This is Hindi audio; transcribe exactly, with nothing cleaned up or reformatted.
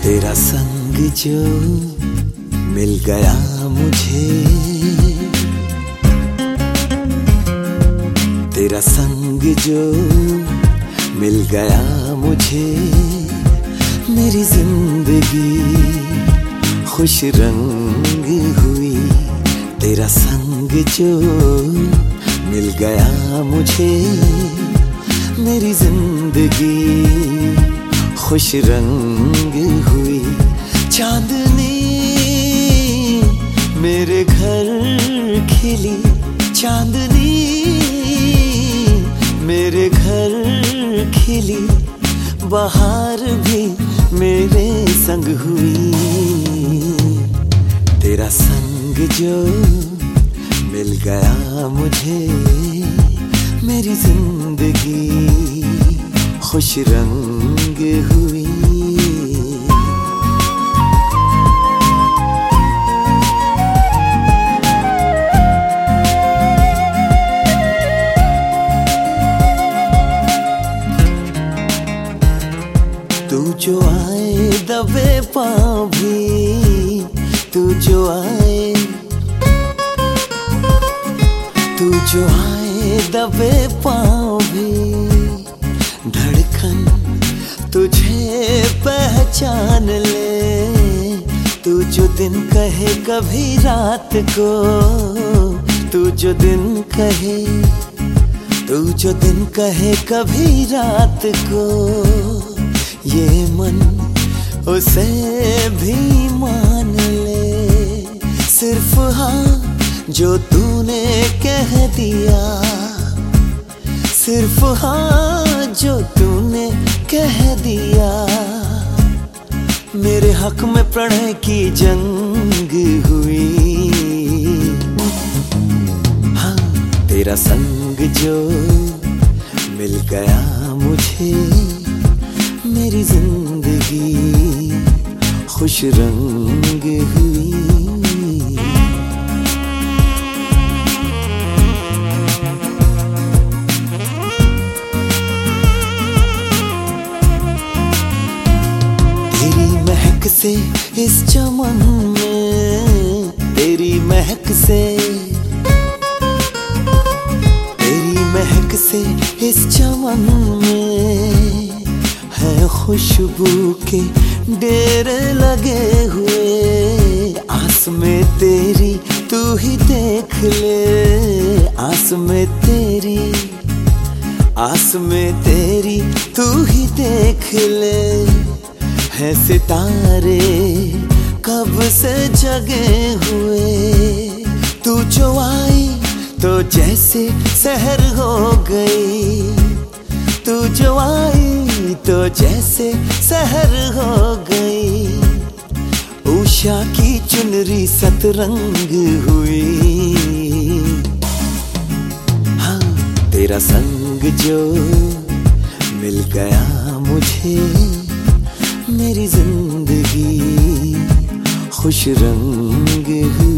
तेरा संग जो मिल गया मुझे, तेरा संग जो मिल गया मुझे, मेरी जिंदगी खुश रंग हुई। तेरा संग जो मिल गया मुझे, मेरी जिंदगी खुश रंग हुई। चांदनी मेरे घर खिली, चांदनी मेरे घर खिली, बहार भी मेरे संग हुई। तेरा संग जो मिल गया मुझे, मेरी जिंदगी खुश रंग हुई। तू जो आए दबे पाँव भी, तू जो आए, तू जो आए दबे पाँव भी, धड़कन तुझे पहचान ले। तू जो दिन कहे कभी रात को, तू जो दिन कहे, तू जो दिन कहे कभी रात को, ये मन उसे भी मान ले। सिर्फ हाँ जो तूने कह दिया, सिर्फ हाँ जो तूने कह दिया, मेरे हक में प्रणय की जंग हुई। हाँ तेरा संग जो मिल गया मुझे, मेरी जिंदगी खुश रंग हुई। तेरी महक से इस चमन में, तेरी महक से, तेरी महक से इस चमन में है खुशबू के डेरे लगे हुए। आस में तेरी तू ही देख ले, आस में तेरी, आस में तेरी तू ही देख ले। है सितारे कब से जगे हुए, तू जो आई तो जैसे सहर हो गई, तू जो आई तो जैसे सहर हो गई। उषा की चुनरी सतरंग हुई। हाँ तेरा संग जो मिल गया मुझे, मेरी जिंदगी खुश रंग हुई।